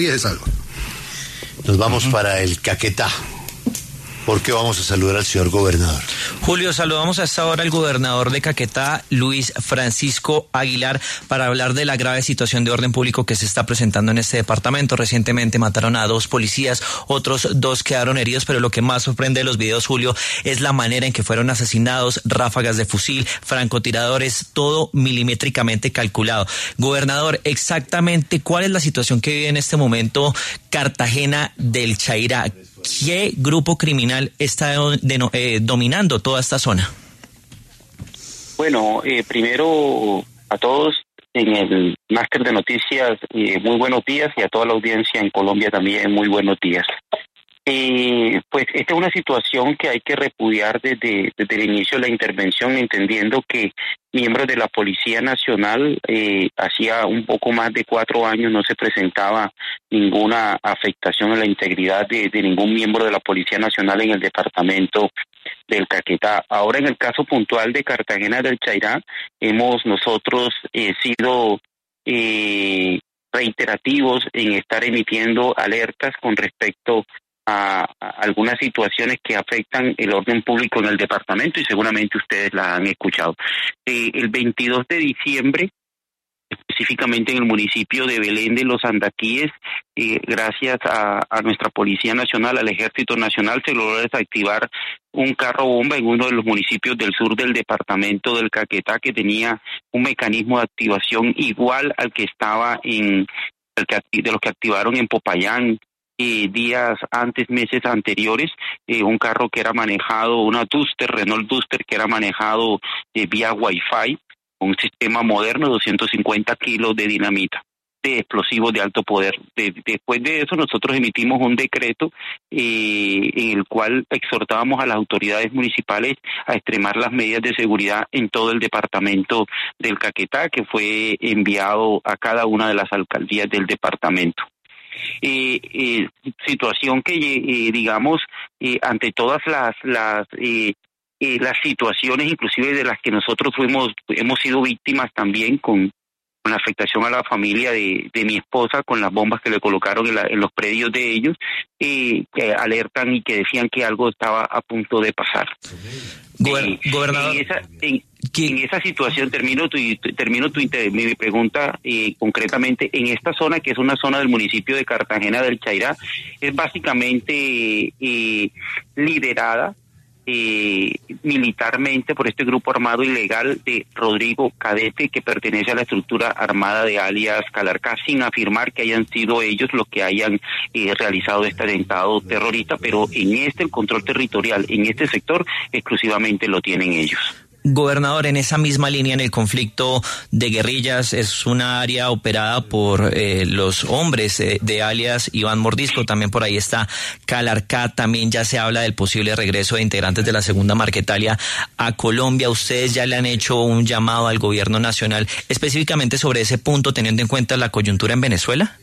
Y es algo. Nos vamos para el Caquetá. ¿Por qué vamos a saludar al señor gobernador? Julio, saludamos a esta hora al gobernador de Caquetá, Luis Francisco Aguilar, para hablar de la grave situación de orden público que se está presentando en este departamento. Recientemente mataron a 2 policías, otros 2 quedaron heridos, pero lo que más sorprende de los videos, Julio, es la manera en que fueron asesinados, ráfagas de fusil, francotiradores, todo milimétricamente calculado. Gobernador, exactamente cuál es la situación que vive en este momento Cartagena del Chairá. ¿Qué grupo criminal está dominando toda esta zona? Bueno, primero a todos en el máster de noticias, muy buenos días, y a toda la audiencia en Colombia también muy buenos días. Pues esta es una situación que hay que repudiar desde el inicio de la intervención, entendiendo que miembros de la Policía Nacional, hacía un poco más de 4 años no se presentaba ninguna afectación a la integridad de ningún miembro de la Policía Nacional en el departamento del Caquetá. Ahora, en el caso puntual de Cartagena del Chairá, hemos nosotros sido reiterativos en estar emitiendo alertas con respecto a algunas situaciones que afectan el orden público en el departamento, y seguramente ustedes la han escuchado. El 22 de diciembre, específicamente en el municipio de Belén de los Andaquíes, gracias a nuestra Policía Nacional, al Ejército Nacional, se logró desactivar un carro bomba en uno de los municipios del sur del departamento del Caquetá, que tenía un mecanismo de activación igual al que estaba de los que activaron en Popayán días antes, meses anteriores. Un carro que era manejado, una Renault Duster, que era manejado vía Wi-Fi, un sistema moderno, 250 kilos de dinamita, de explosivos de alto poder. Después de eso, nosotros emitimos un decreto en el cual exhortábamos a las autoridades municipales a extremar las medidas de seguridad en todo el departamento del Caquetá, que fue enviado a cada una de las alcaldías del departamento. Situación que, digamos, ante todas las situaciones, inclusive de las que nosotros hemos sido víctimas también con la afectación a la familia de mi esposa, con las bombas que le colocaron en los predios de ellos, que alertan y que decían que algo estaba a punto de pasar. Gobernador, en esa situación, termino mi pregunta concretamente. En esta zona, que es una zona del municipio de Cartagena del Chairá, es básicamente liderada militarmente por este grupo armado ilegal de Rodrigo Cadete, que pertenece a la estructura armada de alias Calarcá, sin afirmar que hayan sido ellos los que hayan realizado este atentado terrorista, pero el control territorial en este sector exclusivamente lo tienen ellos. Gobernador, en esa misma línea, en el conflicto de guerrillas, es una área operada por los hombres de alias Iván Mordisco. También por ahí está Calarcá. También ya se habla del posible regreso de integrantes de la Segunda Marquetalia a Colombia. ¿Ustedes ya le han hecho un llamado al gobierno nacional específicamente sobre ese punto, teniendo en cuenta la coyuntura en Venezuela?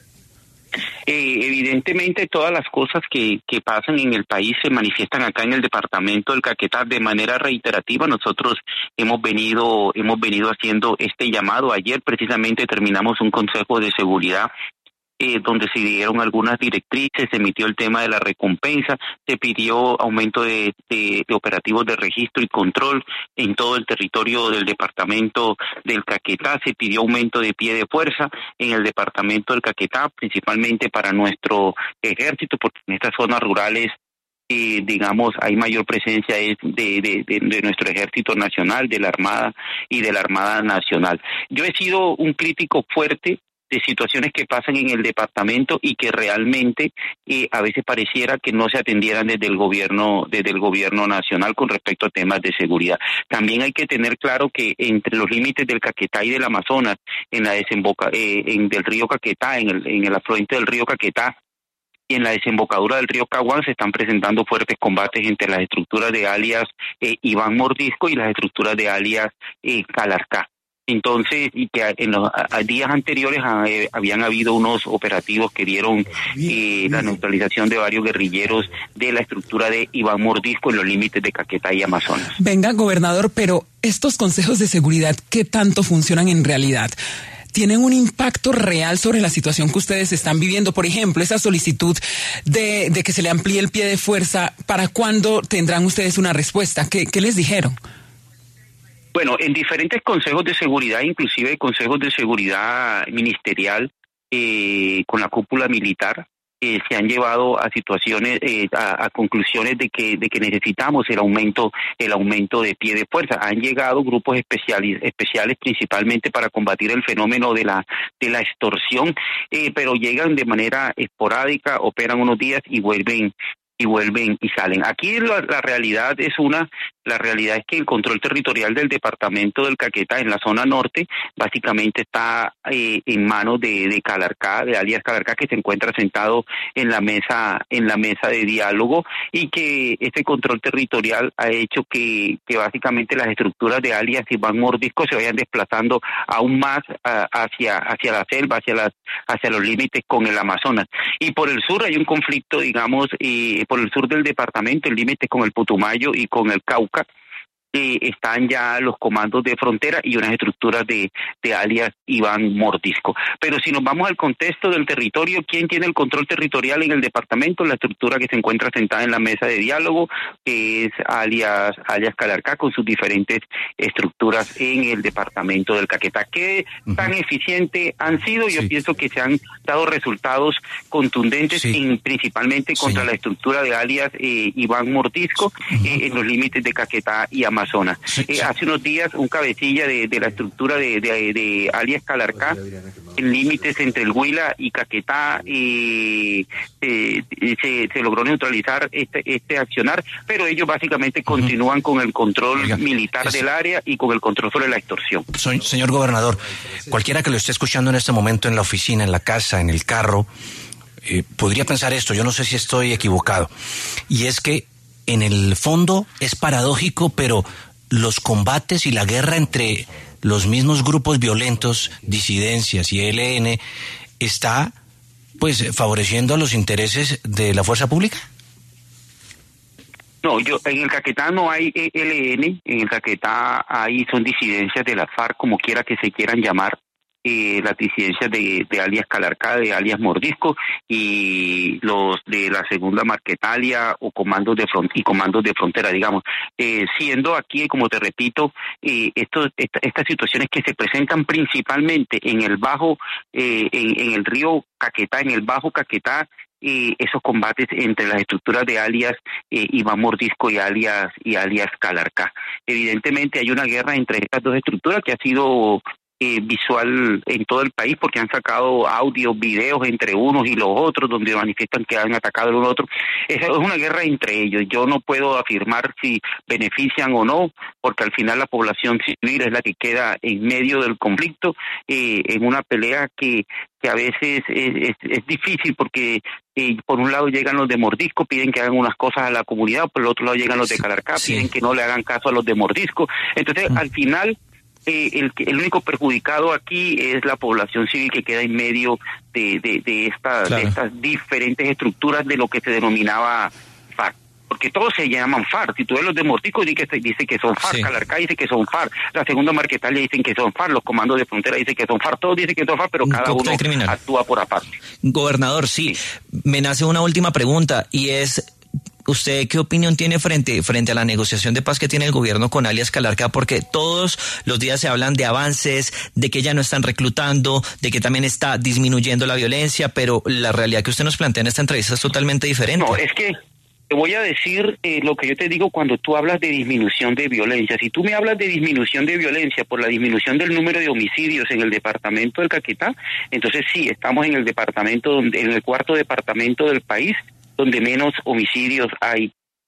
Evidentemente todas las cosas que pasan en el país se manifiestan acá en el departamento del Caquetá de manera reiterativa. Nosotros hemos venido haciendo este llamado. Ayer precisamente terminamos un consejo de seguridad donde se dieron algunas directrices, se emitió el tema de la recompensa, se pidió aumento de operativos de registro y control en todo el territorio del departamento del Caquetá, se pidió aumento de pie de fuerza en el departamento del Caquetá, principalmente para nuestro ejército, porque en estas zonas rurales digamos, hay mayor presencia de nuestro ejército nacional, de la Armada y de la Armada Nacional. Yo he sido un crítico fuerte de situaciones que pasan en el departamento y que realmente a veces pareciera que no se atendieran desde el gobierno nacional con respecto a temas de seguridad. También hay que tener claro que entre los límites del Caquetá y del Amazonas, en la del río Caquetá, en el afluente del río Caquetá, y en la desembocadura del río Caguán se están presentando fuertes combates entre las estructuras de alias Iván Mordisco y las estructuras de alias Calarcá. Entonces, y que en los días anteriores habían habido unos operativos que dieron la neutralización de varios guerrilleros de la estructura de Iván Mordisco en los límites de Caquetá y Amazonas. Venga, gobernador, pero estos consejos de seguridad, ¿qué tanto funcionan en realidad? tienen un impacto real sobre la situación que ustedes están viviendo? Por ejemplo, esa solicitud de que se le amplíe el pie de fuerza, ¿para cuándo tendrán ustedes una respuesta? ¿Qué les dijeron? Bueno, en diferentes consejos de seguridad, inclusive consejos de seguridad ministerial con la cúpula militar, se han llevado a situaciones, a conclusiones de que necesitamos el aumento de pie de fuerza. Han llegado grupos especiales principalmente para combatir el fenómeno de la extorsión, pero llegan de manera esporádica, operan unos días y vuelven y salen. Aquí la realidad es que el control territorial del departamento del Caquetá en la zona norte básicamente está en manos de Calarcá, de alias Calarcá, que se encuentra sentado en la mesa de diálogo, y que este control territorial ha hecho que básicamente las estructuras de alias Iván Mordisco se vayan desplazando aún más hacia la selva, hacia los límites con el Amazonas. Y por el sur hay un conflicto, digamos, por el sur del departamento, el límite con el Putumayo y con el Cauca, están ya los comandos de frontera y unas estructuras de alias Iván Mordisco. Pero si nos vamos al contexto del territorio, ¿quién tiene el control territorial en el departamento? La estructura que se encuentra sentada en la mesa de diálogo, que es alias Calarcá, con sus diferentes estructuras en el departamento del Caquetá. ¿Qué tan eficiente han sido? Yo pienso que se han dado resultados contundentes, principalmente contra la estructura de alias Iván Mordisco, en los límites de Caquetá y Amazonas. Hace unos días un cabecilla de la estructura de alias Calarcá, en límites entre el Huila y Caquetá, se logró neutralizar este accionar, pero ellos básicamente continúan con el control militar del área y con el control sobre la extorsión. Señor gobernador, cualquiera que lo esté escuchando en este momento en la oficina, en la casa, en el carro, podría pensar esto, yo no sé si estoy equivocado, y es que en el fondo es paradójico, pero los combates y la guerra entre los mismos grupos violentos, disidencias y ELN, está pues favoreciendo los intereses de la fuerza pública. No, en el Caquetá no hay ELN, en el Caquetá ahí son disidencias de la FARC, como quiera que se quieran llamar. Las disidencias de alias Calarcá, de alias Mordisco, y los de la segunda Marquetalia o comandos de frontera, digamos, siendo aquí, como te repito, estas situaciones que se presentan principalmente en el bajo, en el río Caquetá, en el bajo Caquetá, esos combates entre las estructuras de alias Iván Mordisco y alias Calarcá. Evidentemente hay una guerra entre estas dos estructuras que ha sido visual en todo el país, porque han sacado audios, videos entre unos y los otros, donde manifiestan que han atacado el uno al otro. Es una guerra entre ellos. Yo no puedo afirmar si benefician o no, porque al final la población civil es la que queda en medio del conflicto, en una pelea que a veces es difícil, porque por un lado llegan los de Mordisco, piden que hagan unas cosas a la comunidad, por el otro lado llegan los de Calarcá, piden que no le hagan caso a los de Mordisco. Entonces, al final, el único perjudicado aquí es la población civil, que queda en medio de estas diferentes estructuras de lo que se denominaba FARC, porque todos se llaman FARC. Si tú ves los de Mordisco, dice que son FARC, Calarcá dice que son FARC, la segunda Marquetalia dicen que son FARC, los comandos de frontera dicen que son FARC, todos dicen que son FARC, pero cada uno actúa por aparte. Gobernador, me nace una última pregunta, y es: ¿usted qué opinión tiene frente a la negociación de paz que tiene el gobierno con alias Calarcá? Porque todos los días se hablan de avances, de que ya no están reclutando, de que también está disminuyendo la violencia, pero la realidad que usted nos plantea en esta entrevista es totalmente diferente. No, es que te voy a decir lo que yo te digo cuando tú hablas de disminución de violencia. Si tú me hablas de disminución de violencia por la disminución del número de homicidios en el departamento del Caquetá, entonces sí, estamos en el departamento, en el cuarto departamento del país donde menos homicidios hay,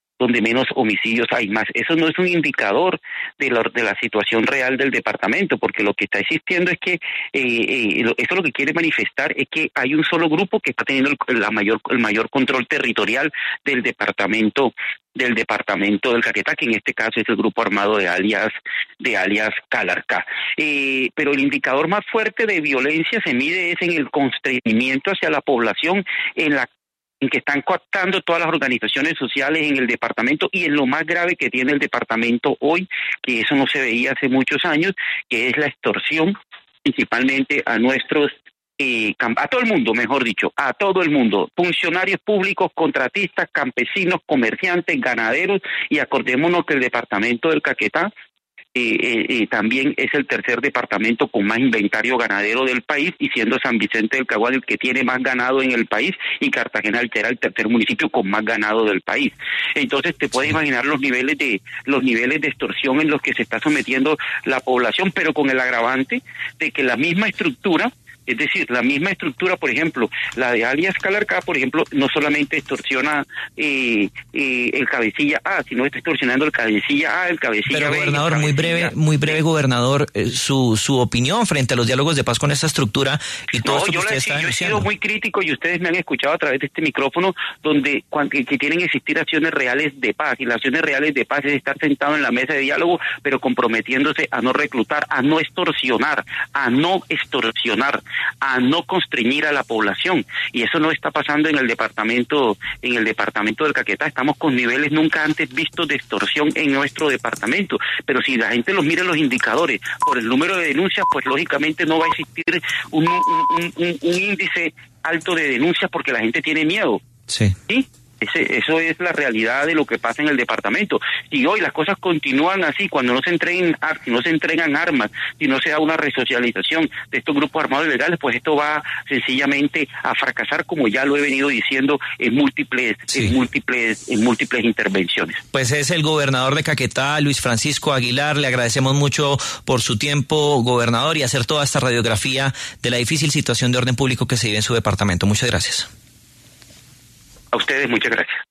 más. Eso no es un indicador de la situación real del departamento, porque lo que está existiendo es que eso lo que quiere manifestar es que hay un solo grupo que está teniendo el mayor control territorial del departamento del Caquetá, que en este caso es el grupo armado de alias Calarcá. Pero el indicador más fuerte de violencia se mide es en el constreñimiento hacia la población, en que están coactando todas las organizaciones sociales en el departamento, y en lo más grave que tiene el departamento hoy, que eso no se veía hace muchos años, que es la extorsión principalmente a nuestros a todo el mundo, mejor dicho, a todo el mundo, funcionarios públicos, contratistas, campesinos, comerciantes, ganaderos, y acordémonos que el departamento del Caquetá también es el tercer departamento con más inventario ganadero del país, y siendo San Vicente del Caguán el que tiene más ganado en el país, y Cartagena altera el tercer municipio con más ganado del país. Entonces te puedes imaginar los niveles de extorsión en los que se está sometiendo la población, pero con el agravante de que la misma estructura, es decir, la misma estructura, por ejemplo, la de alias Calarcá, por ejemplo, no solamente extorsiona el cabecilla A, sino está extorsionando el cabecilla A, el cabecilla B. Pero, gobernador, muy breve, gobernador, su opinión frente a los diálogos de paz con esta estructura y todo esto que usted está denunciando. Yo he sido muy crítico, y ustedes me han escuchado a través de este micrófono, donde que tienen que existir acciones reales de paz, y las acciones reales de paz es estar sentado en la mesa de diálogo, pero comprometiéndose a no reclutar, a no extorsionar, a no constreñir a la población, y eso no está pasando en el departamento del Caquetá. Estamos con niveles nunca antes vistos de extorsión en nuestro departamento, pero si la gente los mira en los indicadores por el número de denuncias, pues lógicamente no va a existir un índice alto de denuncias, porque la gente tiene miedo. Sí. ¿Sí? Eso es la realidad de lo que pasa en el departamento. Si hoy las cosas continúan así, cuando no se entregan armas, si no se da una resocialización de estos grupos armados ilegales, pues esto va sencillamente a fracasar, como ya lo he venido diciendo en múltiples intervenciones. Pues es el gobernador de Caquetá, Luis Francisco Aguilar. Le agradecemos mucho por su tiempo, gobernador, y hacer toda esta radiografía de la difícil situación de orden público que se vive en su departamento. Muchas gracias. A ustedes, muchas gracias.